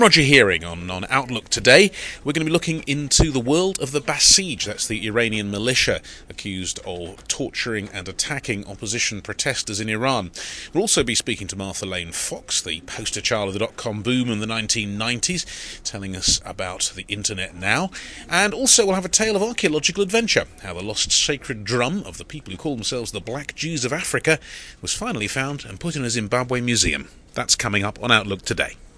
Roger Hearing on Outlook today. We're going to be looking into the world of the Basij. That's the Iranian militia accused of torturing and attacking opposition protesters in Iran. We'll also be speaking to Martha Lane Fox, the poster child of the dot-com boom in the 1990s, telling us about the internet now. And also we'll have a tale of archaeological adventure, how the lost sacred drum of the people who call themselves the Black Jews of Africa was finally found and put in a Zimbabwe museum. That's coming up on Outlook today.